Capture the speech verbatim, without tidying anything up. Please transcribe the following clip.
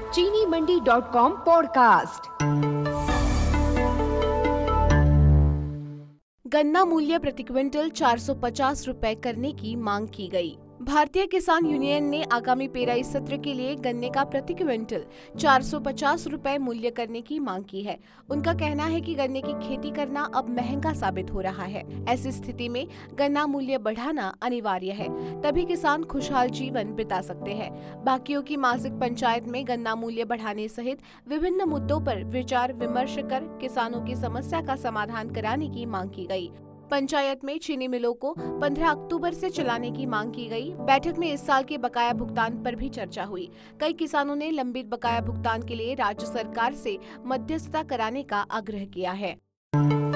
चीनी मंडी dot com podcast. गन्ना मूल्य प्रति क्विंटल चार सौ पचास रुपए करने की मांग की गई। भारतीय किसान यूनियन ने आगामी पेराई सत्र के लिए गन्ने का प्रति क्विंटल चार सौ पचास रुपए मूल्य करने की मांग की है। उनका कहना है कि गन्ने की खेती करना अब महंगा साबित हो रहा है। ऐसी स्थिति में गन्ना मूल्य बढ़ाना अनिवार्य है, तभी किसान खुशहाल जीवन बिता सकते हैं। बाकियों की मासिक पंचायत में गन्ना मूल्य बढ़ाने सहित विभिन्न मुद्दों पर विचार विमर्श कर किसानों की समस्या का समाधान कराने की मांग की गई। पंचायत में चीनी मिलों को पंद्रह अक्टूबर से चलाने की मांग की गई। बैठक में इस साल के बकाया भुगतान पर भी चर्चा हुई। कई किसानों ने लंबित बकाया भुगतान के लिए राज्य सरकार से मध्यस्थता कराने का आग्रह किया है।